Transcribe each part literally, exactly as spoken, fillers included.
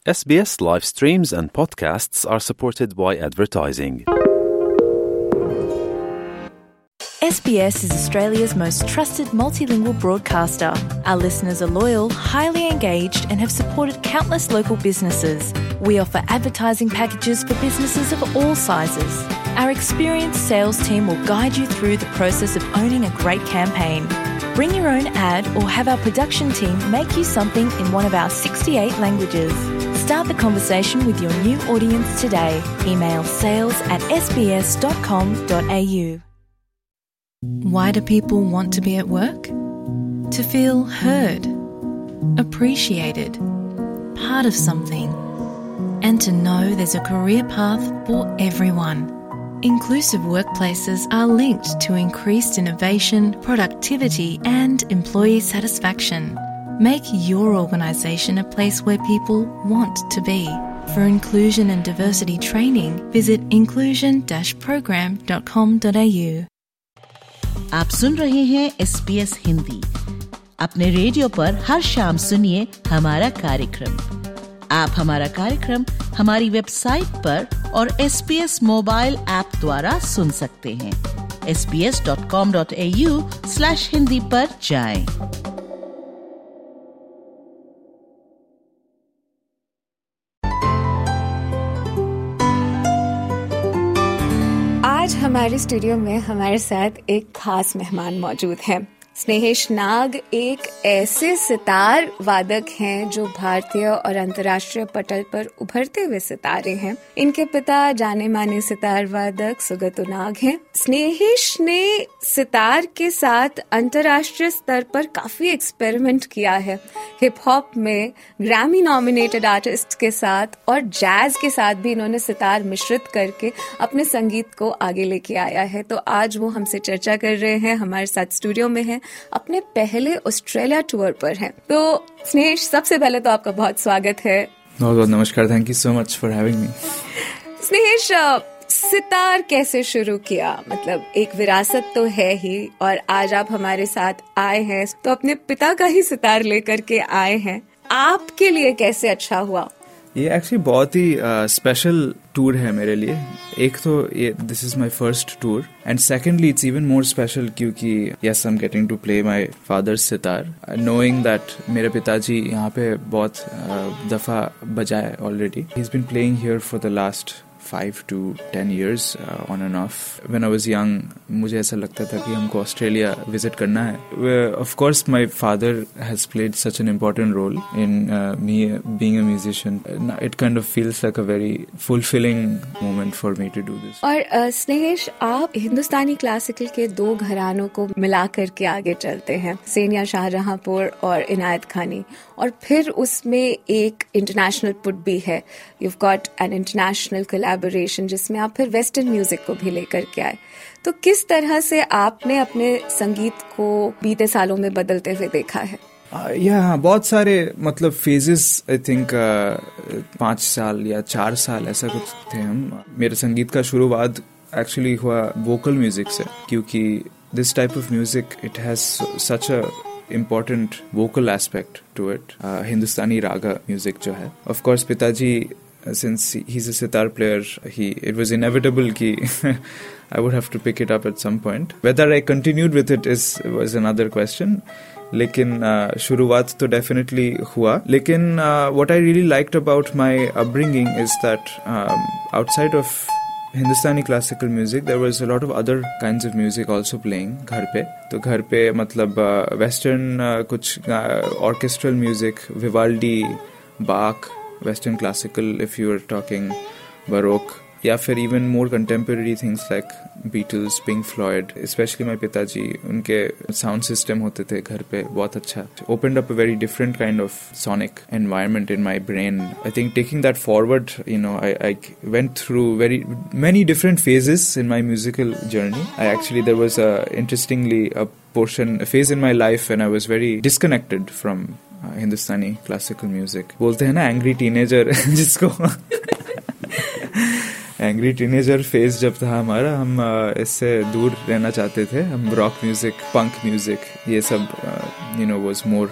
S B S live streams and podcasts are supported by advertising. S B S is Australia's most trusted multilingual broadcaster. Our listeners are loyal, highly engaged, and have supported countless local businesses. We offer advertising packages for businesses of all sizes. Our experienced sales team will guide you through the process of owning a great campaign. Bring your own ad or have our production team make you something in one of our sixty-eight languages. Start the conversation with your new audience today. Email sales at s b s dot com dot a u. Why do people want to be at work? To feel heard, appreciated, part of something, and to know there's a career path for everyone. Inclusive workplaces are linked to increased innovation, productivity, and employee satisfaction. Make your organisation a place where people want to be. For inclusion and diversity training, visit inclusion dash program dot com dot a u. आप सुन रहे हैं S B S Hindi. अपने radio पर हर शाम सुनिए हमारा कार्यक्रम। आप हमारा कार्यक्रम हमारी वेबसाइट पर और S B S mobile app द्वारा सुन सकते हैं। S B S dot com dot A U slash Hindi पर जाएं। आज हमारे स्टूडियो में हमारे साथ एक खास मेहमान मौजूद हैं। स्नेहेश नाग एक ऐसे सितार वादक हैं जो भारतीय और अंतर्राष्ट्रीय पटल पर उभरते हुए सितारे हैं। इनके पिता जाने माने सितार वादक सुगतु नाग हैं। स्नेहेश ने सितार के साथ अंतर्राष्ट्रीय स्तर पर काफी एक्सपेरिमेंट किया है। हिप हॉप में ग्रैमी नॉमिनेटेड आर्टिस्ट के साथ और जैज के साथ भी इन्होंने सितार मिश्रित करके अपने संगीत को आगे लेके आया है। तो आज वो हमसे चर्चा कर रहे हैं, हमारे साथ स्टूडियो में हैं, अपने पहले ऑस्ट्रेलिया टूर पर हैं। तो स्नेहेश, सबसे पहले तो आपका बहुत स्वागत है। बहुत बहुत नमस्कार, thank you so much for having me. Snehesh, sitar कैसे शुरू किया? मतलब एक विरासत तो है ही, और आज आप हमारे साथ आए हैं तो अपने पिता का ही सितार लेकर के आए हैं। आपके लिए कैसे अच्छा हुआ? ये एक्चुअली बहुत ही स्पेशल टूर है मेरे लिए। एक तो ये this is my first tour, and secondly it's even more special क्योंकि yes I am getting to play my father's sitar, knowing that मेरे पिताजी यहाँ पे बहुत uh, दफा बजाए already. He is been playing here for the last five to ten years uh, on and off. When I was young, मुझे ऐसा लगता था कि हमको ऑस्ट्रेलिया विजिट करना है. Of course, my father has played such an important role in uh, me being a musician. It kind of feels like a very fulfilling moment for me to do this. और uh, स्नेहेश, आप हिंदुस्तानी classical के दो घरानों को मिला करके आगे चलते हैं, सेनिया शाहजहांपुर और इनायत खानी, और फिर उसमें एक इंटरनेशनल पुट भी है। You've got an international collaboration जिसमें आप फिर वेस्टर्न म्यूजिक को भी लेकर के आए। तो किस तरह से आपने अपने संगीत को बीते सालों में बदलते हुए देखा है? या uh, yeah, बहुत सारे मतलब फेजेस, आई थिंक पाँच साल या चार साल ऐसा कुछ थे हम। मेरे संगीत का शुरुआत एक्चुअली हुआ वोकल म्यूजिक से, क्योंकि this type of music it has such a important vocal aspect to it. Hindustani raga music जो है, ऑफ कोर्स पिताजी since he's a sitar player, he it was inevitable ki I would have to pick it up at some point. Whether I continued with it is was another question. लेकिन uh, शुरुआत तो definitely हुआ. लेकिन uh, what I really liked about my upbringing is that um, outside of Hindustani classical music, there was a lot of other kinds of music also playing घर पे. तो घर पे मतलब uh, western uh, कुछ uh, orchestral music, Vivaldi, Bach, Western classical if you are talking Baroque, या फिर even more contemporary things like Beatles, Pink Floyd, especially my पिताजी, उनके sound system होते थे घर पे बहुत अच्छा, opened up a very different kind of sonic environment in my brain. I think taking that forward, you know, I, I went through very many different phases in my musical journey. I actually, there was a interestingly a portion, a phase in my life when I was very disconnected from Hindustani classical music. बोलते हैं ना angry teenager जिसको angry teenager phase जब था हमारा, हम इससे दूर रहना चाहते थे। हम रॉक म्यूजिक, पंक म्यूजिक, ये सब you know was more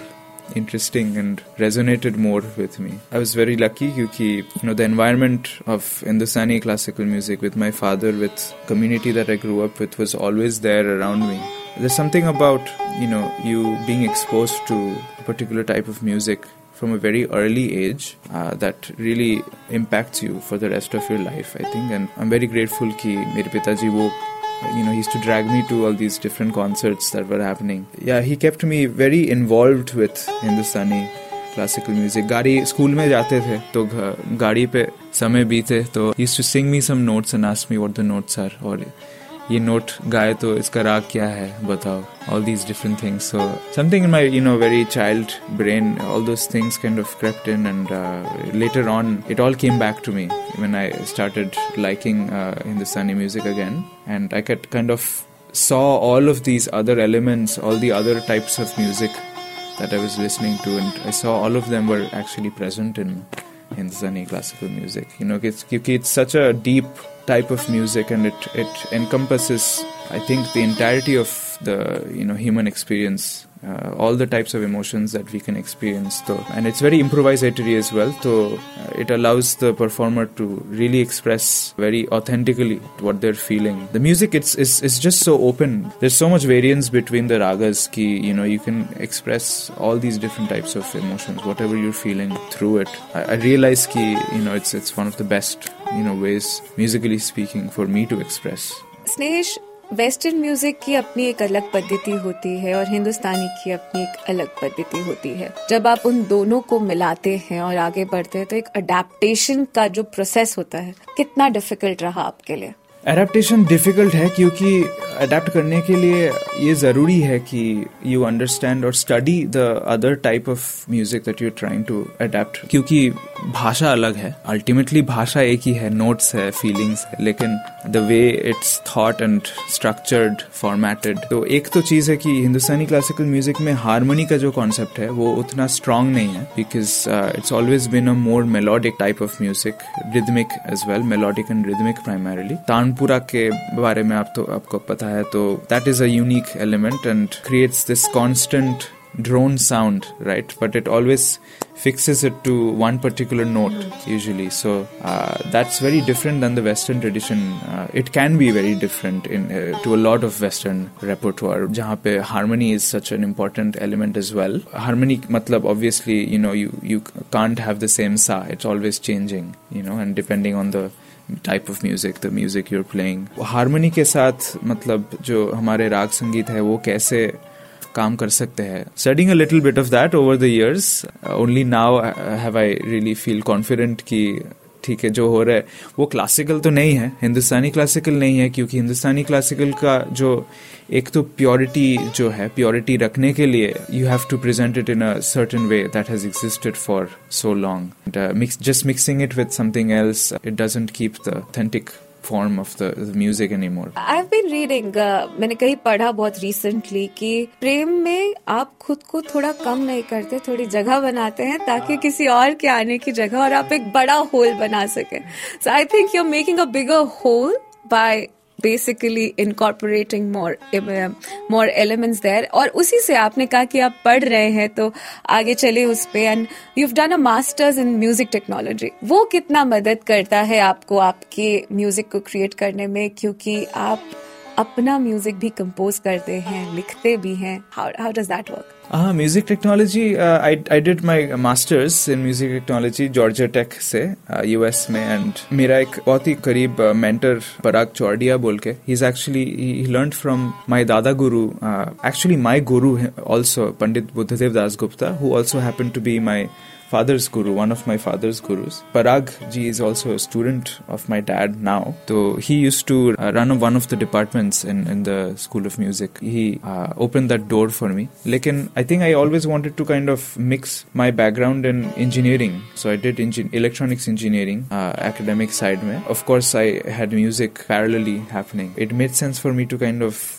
interesting and resonated more with me. I was very lucky because, you know, the environment of Hindustani classical music with my father, with community that I grew up with, was always there around me. There's something about, you know, you being exposed to a particular type of music from a very early age uh, that really impacts you for the rest of your life, I think. And I'm very grateful that mere pitaji wo, you know, he used to drag me to all these different concerts that were happening. Yeah, he kept me very involved with Hindustani classical music. गाड़ी school में जाते थे तो गाड़ी पे समय बीते तो he used to sing me some notes and ask me what the notes are. और ये नोट गाए तो इसका राग क्या है बताओ. All these different things. So something in my, you know, very child brain, all those things kind of crept in, and uh, later on it all came back to me when I started liking uh, Hindustani music again, and I could kind of saw all of these other elements, all the other types of music that I was listening to, and I saw all of them were actually present in Hindustani classical music. You know, it's, it's such a deep type of music, and it, it encompasses, I think, the entirety of the, you know, human experience, uh, all the types of emotions that we can experience. So, and it's very improvisatory as well, so uh, it allows the performer to really express very authentically what they're feeling. The music, it's, it's, it's just so open. There's so much variance between the ragas ki, you know, you can express all these different types of emotions, whatever you're feeling through it. I, I realize ki, you know, it's, it's one of the best, you know, ways, musically speaking, for me to express. Snehesh, western music की अपनी एक अलग पद्धति होती है और हिंदुस्तानी की अपनी एक अलग पद्धति होती है. जब आप उन दोनों को मिलाते हैं और आगे बढ़ते हैं तो एक अडेप्टेशन का जो प्रोसेस होता है, कितना डिफिकल्ट रहा आपके लिए? एडेप्टेशन डिफिकल्ट है क्योंकि अडेप्ट करने के लिए ये ज़रूरी है कि यू अंडरस्टैंड और study the other type of music that you are trying to adapt, क्योंकि भाषा अलग है. अल्टीमेटली भाषा एक ही है, नोट्स है, फीलिंग्स है, लेकिन the way it's thought and structured, formatted. तो एक तो चीज़ है कि हिंदुस्तानी क्लासिकल म्यूजिक में हारमोनी का जो कॉन्सेप्ट है वो उतना स्ट्रांग नहीं है, because it's always been a more melodic type of music, rhythmic as well, melodic and rhythmic primarily. Tanpura के बारे में आप तो आपको पता है, तो that is a unique element and creates this constant drone sound, right? But it always fixes it to one particular note usually. So uh, that's very different than the Western tradition. Uh, it can be very different in uh, to a lot of Western repertoire, जहाँ पे harmony is such an important element as well. Harmony मतलब obviously, you know, you you can't have the same sa. It's always changing, you know, and depending on the type of music, the music you're playing. Harmony के साथ मतलब जो हमारे राग संगीत है वो कैसे काम कर सकते हैं. Studying a little bit of that over the years. Uh, only now uh, have I really feel confident कि ठीक है जो हो रहा है वो क्लासिकल तो नहीं है, हिंदुस्तानी क्लासिकल नहीं है, क्योंकि हिंदुस्तानी क्लासिकल का जो एक तो प्योरिटी जो है, प्योरिटी रखने के लिए you have to present it in a certain way that has existed for so long. Mix just mixing it with something else, it doesn't keep the authentic form of the, the music anymore. I've been reading, uh, मैंने कहीं पढ़ा बहुत recently कि प्रेम में आप खुद को थोड़ा कम नहीं करते, थोड़ी जगह बनाते हैं ताकि किसी और के आने की जगह और आप एक बड़ा होल बना सकें. So I think you're making a bigger hole by basically incorporating more uh, more elements there. और उसी से आपने कहा कि आप पढ़ रहे हैं तो आगे चले उस पे, and you've done a masters in music technology. वो कितना मदद करता है आपको आपके म्यूजिक को क्रिएट करने में, क्योंकि आप अपना म्यूजिक भी कंपोज करते हैं, लिखते भी हैं. How how does that work? हाँ, music technology, I I did my masters in music technology Georgia Tech से, यूएस में. एंड मेरा एक बहुत ही करीब मेंटर पराग चौड़िया बोल के, he is actually he learned from my दादा guru, actually my guru also Pandit Buddhadev Das Gupta, who also happen to be my father's guru, one of my father's gurus. Parag ji is also a student of my dad now. So he used to uh, run one of the departments in, in the School of Music. He uh, opened that door for me. Lekin I think I always wanted to kind of mix my background in engineering. So I did engin- electronics engineering, uh, academic side mein. Of course I had music parallelly happening. It made sense for me to kind of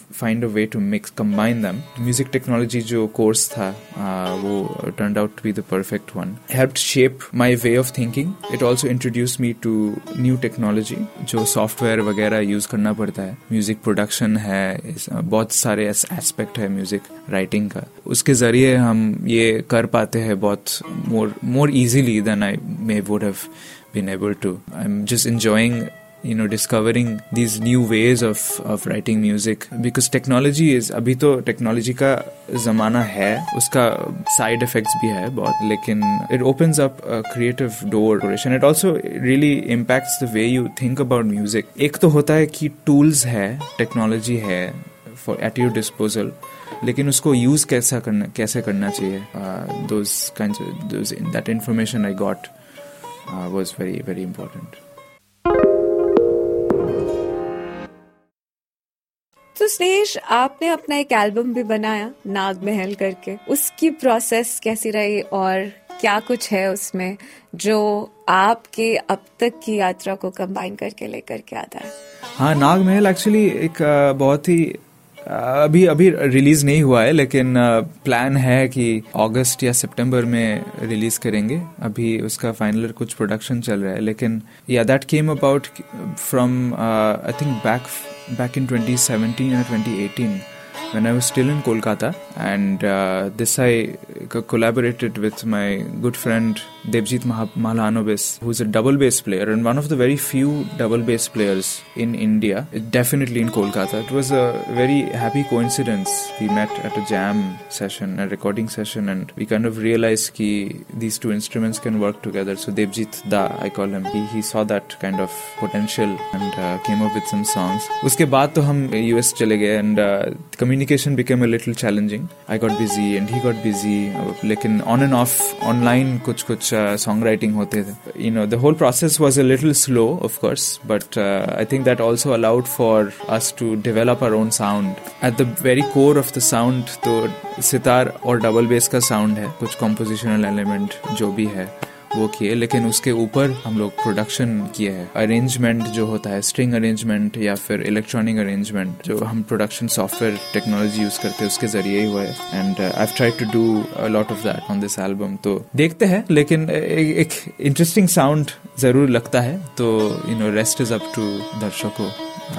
find a way to mix, combine them. Music technology जो course था uh, वो turned out to be the perfect one. Helped shape my way of thinking. It also introduced me to new technology जो software वगैरह use करना पड़ता है. Music production है, बहुत सारे aspect है music writing का. उसके जरिए हम ये कर पाते हैं बहुत more more easily than I may would have been able to. I'm just enjoying you know discovering these new ways of of writing music because technology is अभी तो technology का ज़माना है, उसका side effects भी है बहुत, लेकिन it opens up a creative door and it also really impacts the way you think about music. एक तो होता है कि tools है, technology है for at your disposal, लेकिन उसको use कैसा करना कैसे करना चाहिए. uh, those kinds of those that information I got uh, was very very important. तो स्नेहेश, आपने अपना एक एल्बम भी बनाया नाग महल करके. उसकी प्रोसेस कैसी रही और क्या कुछ है उसमें जो आपके अब तक की यात्रा को कंबाइन करके लेकर के आता है? हाँ, नाग महल एक्चुअली एक बहुत ही अभी अभी रिलीज नहीं हुआ है, लेकिन प्लान है कि अगस्त या सितंबर में रिलीज करेंगे. अभी उसका फाइनल कुछ प्रोडक्शन चल रहा है, लेकिन yeah that came about from I think back back in twenty seventeen or twenty eighteen when I was still in Kolkata, and uh, this I collaborated with my good friend Devjit Mahalanobis, who's a double bass player and one of the very few double bass players in India, definitely in Kolkata. It was a very happy coincidence. We met at a jam session, a recording session, and we kind of realized ki these two instruments can work together. So Devjit Da, I call him, he, he saw that kind of potential and uh, came up with some songs. Uske baad to hum U S chale gaye and uh, communication became a little challenging. I got busy and he got busy, lekin on and off online kuch kuch song writing hote the. You know, the whole process was a little slow, of course, but uh, I think that also allowed for us to develop our own sound. At the very core of the sound तो सितार और double base का sound है, कुछ compositional element जो भी है वो किए, लेकिन उसके ऊपर हम लोग प्रोडक्शन किए हैं. अरेंजमेंट जो होता है, स्ट्रिंग अरेंजमेंट या फिर इलेक्ट्रॉनिक अरेंजमेंट, जो हम प्रोडक्शन सॉफ्टवेयर टेक्नोलॉजी यूज करते हैं उसके जरिए ही हुआ है. And I have tried to do a lot of that on this album. तो देखते हैं, लेकिन एक इंटरेस्टिंग साउंड जरूर लगता है. तो you know rest is up to दर्शकों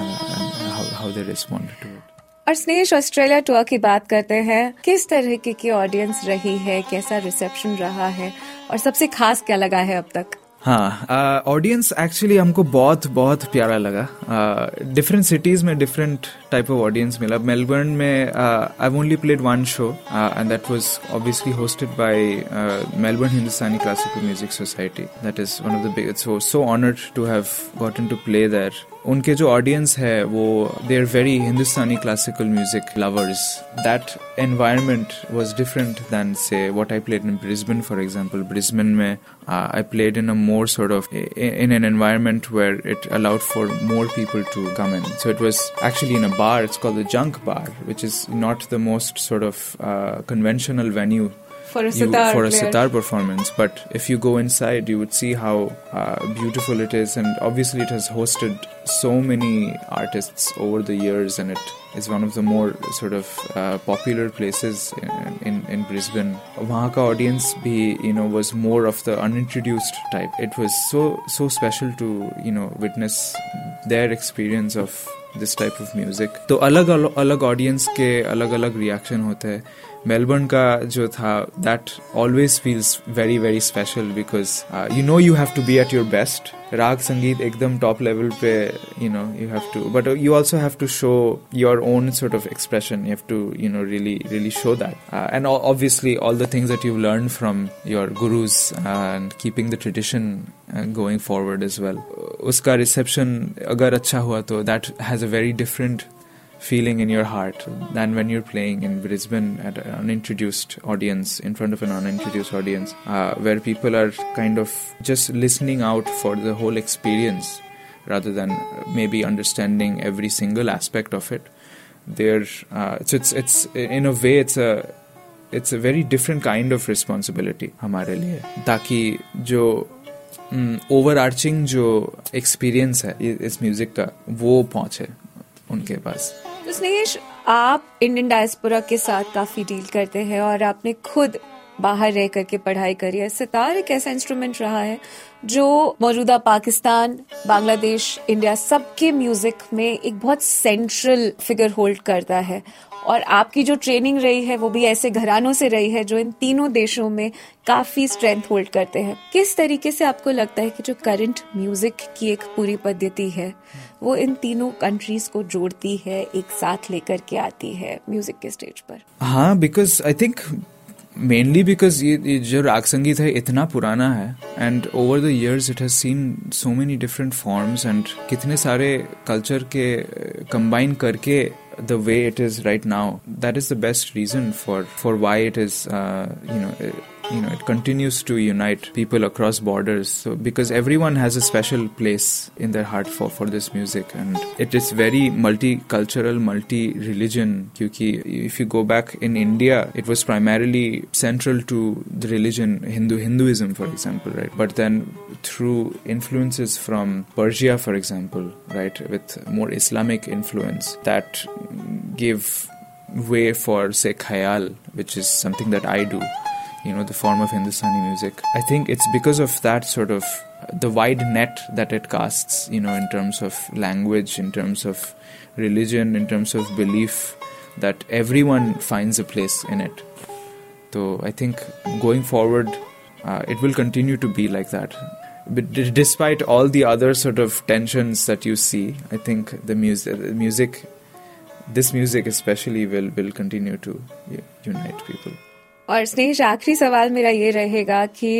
how they respond to it. और स्नेहेश, ऑस्ट्रेलिया टूर की बात करते हैं. किस तरह की, की ऑडियंस रही है, कैसा रिसेप्शन रहा है और सबसे खास क्या लगा है अब तक? हाँ, ऑडियंस uh, एक्चुअली हमको बहुत बहुत प्यारा लगा. डिफरेंट uh, सिटीज में डिफरेंट टाइप ऑफ ऑडियंस मिला. मेलबर्न में I only played one show and that was obviously hosted by Melbourne Hindustani classical music society. That is one of the biggest. So so honoured to have gotten to play there. उनके जो audience है वो they are very Hindustani classical music lovers. That environment was different than say what I played in Brisbane for example. Brisbane में I played in a more sort of in an environment where it allowed for more people to come in. So it was actually in a bar. It's called the Junk Bar, which is not the most sort of uh, conventional venue for a you, sitar for a player. sitar performance. But if you go inside, you would see how uh, beautiful it is, and obviously it has hosted so many artists over the years, and it is one of the more sort of uh, popular places in, in in Brisbane. वहाँ का audience भी you know was more of the unintroduced type. It was so so special to you know witness their experience of this type of music. तो अलग अलग audience के अलग अलग reaction होते हैं. मेलबर्न का जो था that always feels very very special because uh, you know you have to be at your best. राग संगीत एकदम टॉप लेवल पे you know you have to, but you also have to show your own sort of expression. You have to you know really really show that uh, and obviously all the things that you've learned from your gurus uh, and keeping the tradition uh, going forward as well. उसका reception अगर अच्छा हुआ तो that has a very different feeling in your heart than when you're playing in Brisbane at an unintroduced audience, in front of an unintroduced audience, uh, where people are kind of just listening out for the whole experience rather than maybe understanding every single aspect of it. They're, uh, so it's, it's, in a way, it's a, it's a very different kind of responsibility हमारे लिए, ताकि जो overarching जो experience है इस music का वो पहुंचे उनके पास. तो स्नेहेश, आप इंडियन डायस्पोरा के साथ काफी डील करते हैं और आपने खुद बाहर रह करके पढ़ाई करी है। सितार एक ऐसा इंस्ट्रूमेंट रहा है जो मौजूदा पाकिस्तान, बांग्लादेश, इंडिया सबके म्यूजिक में एक बहुत सेंट्रल फिगर होल्ड करता है। और आपकी जो ट्रेनिंग रही है वो भी ऐसे घरानों से रही है जो इन तीनों देशों में काफी स्ट्रेंथ होल्ड करते हैं। किस तरीके से आपको लगता है कि जो करंट म्यूजिक की एक पूरी पद्धति है वो इन तीनों कंट्रीज को जोड़ती है, एक साथ लेकर के आती है म्यूजिक के स्टेज पर? हाँ, because I think mainly because ये, ये जो राग संगीत है इतना पुराना है and over the years it has seen so many different forms and कितने सारे कल्चर के कंबाइन करके the way it is right now, that is the best reason for for why it is uh, you know it, you know it continues to unite people across borders. So because everyone has a special place in their heart for for this music, and it is very multicultural, multi-religion. Kyunki if you go back in India, it was primarily central to the religion Hindu Hinduism, for example, right? But then through influences from Persia, for example, right, with more Islamic influence, that gave way for, say, khayal, which is something that I do, you know, the form of Hindustani music. I think it's because of that sort of the wide net that it casts, you know, in terms of language, in terms of religion, in terms of belief, that everyone finds a place in it. So I think going forward, uh, it will continue to be like that. But d- despite all the other sort of tensions that you see, I think the music, the music this music especially will will continue to unite people. और स्नेह, आखिरी सवाल मेरा ये रहेगा कि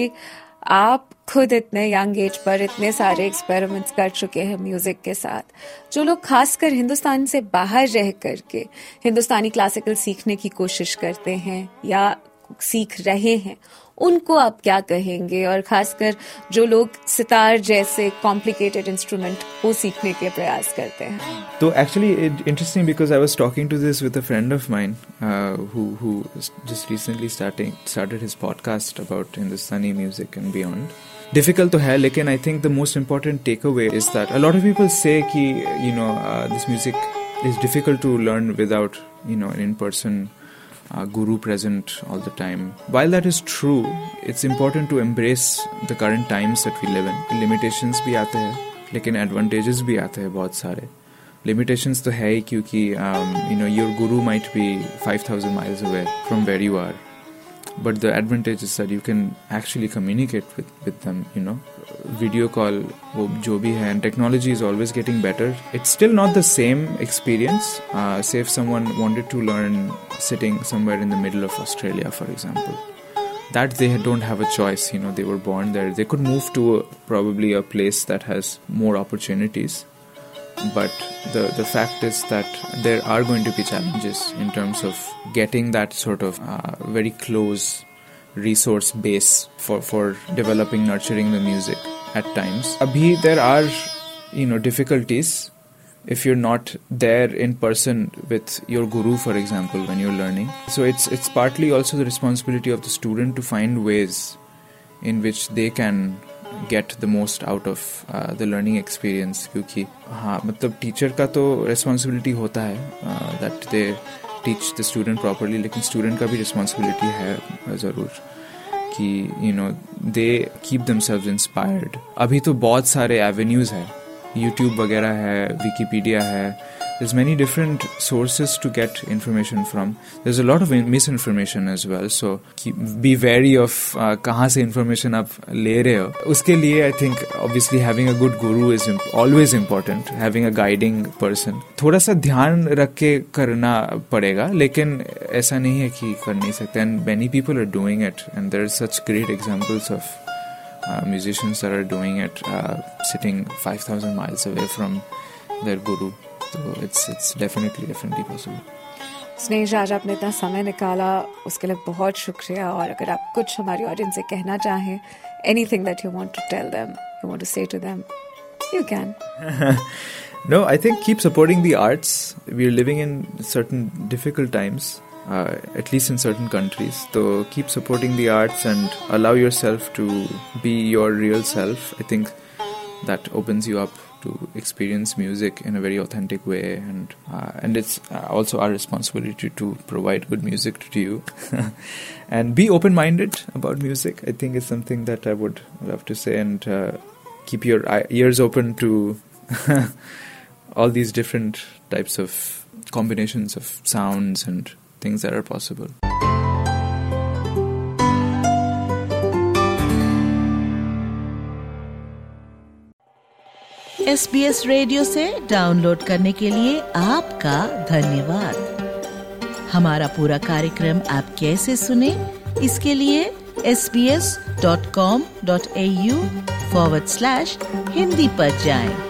आप खुद इतने यंग एज पर इतने सारे एक्सपेरिमेंट्स कर चुके हैं म्यूजिक के साथ, जो लोग खासकर हिंदुस्तान से बाहर रह करके हिंदुस्तानी क्लासिकल सीखने की कोशिश करते हैं या सीख रहे हैं, उनको आप क्या कहेंगे? और खासकर जो लोग सितार जैसे कॉम्प्लिकेटेड इंस्ट्रूमेंट को सीखने के प्रयास करते हैं. तो actually interesting because I was talking to this with a friend of mine who who just recently starting started his podcast about Hindustani music and beyond. Difficult to है, लेकिन I think the most important takeaway is that a lot of people say कि you know uh, this music is difficult to learn without you know an in-person Uh, guru present all the time. While that is true, it's important to embrace the current times that we live in. Limitations भी आते हैं, लेकिन advantages भी आते हैं बहुत सारे. Limitations तो है ही क्योंकि um, you know your guru might be five thousand miles away from where you are. But the advantage is that you can actually communicate with, with them, you know. Video call, wo jo bhi hai, and technology is always getting better. It's still not the same experience. Uh, say if someone wanted to learn sitting somewhere in the middle of Australia, for example, that they don't have a choice, you know, they were born there. They could move to a, probably a place that has more opportunities. But the, the fact is that there are going to be challenges in terms of getting that sort of uh, very close resource base for, for developing, nurturing the music at times. Abhi, there are, you know, difficulties if you're not there in person with your guru, for example, when you're learning. So it's it's partly also the responsibility of the student to find ways in which they can get the most out of uh, the learning experience. क्योंकि हाँ मतलब teacher का तो responsibility होता है uh, that they teach the student properly, लेकिन student का भी responsibility है ज़रूर कि you know they keep themselves inspired. अभी तो बहुत सारे avenues है, YouTube वगैरह है, Wikipedia है. There's many different sources to get information from. There's a lot of misinformation as well. So keep, be wary of uh, कहाँ से information आप ले रहे हो. उसके लिए I think obviously having a good guru is imp- always important. Having a guiding person. थोड़ा सा ध्यान रख के करना पड़ेगा, लेकिन ऐसा नहीं है कि कर नहीं सकते. And many people are doing it, and there are such great examples of uh, musicians that are doing it, uh, sitting five thousand miles away from their guru. So it's it's definitely definitely possible. स्नेह, आज आपने इतना समय निकाला, उसके लिए बहुत शुक्रिया. और अगर आप कुछ हमारी ऑडियंस से कहना चाहें, anything that you want to tell them, you want to say to them, you can. No, I think keep supporting the arts. We're living in certain difficult times, uh, at least in certain countries. So keep supporting the arts and allow yourself to be your real self. I think that opens you up to experience music in a very authentic way, and uh, and it's also our responsibility to provide good music to you. And be open-minded about music, I think, is something that I would love to say, and uh, keep your ears open to all these different types of combinations of sounds and things that are possible. S B S radio से download करने के लिए आपका धन्यवाद। हमारा पूरा कार्यक्रम आप कैसे सुने, इसके लिए S B S dot com dot A U forward slash Hindi पर जाएं।